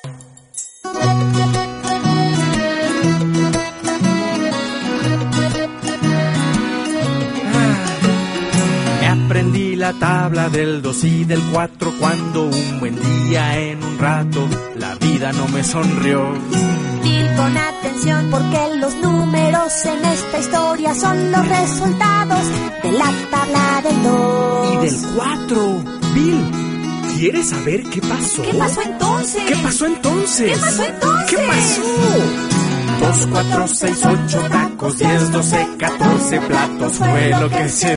Aprendí la tabla del 2 y del 4 cuando un buen día en un rato la vida no me sonrió. Bill, pon atención porque los números en esta historia son los resultados de la tabla del 2 y del 4. Bill, ¿quieres saber qué pasó? ¿Qué pasó entonces? ¿Qué pasó entonces? ¿Qué pasó entonces? ¿Qué pasó? 2, 4, 6, 8 tacos, 10, 12, 14 platos fue lo que se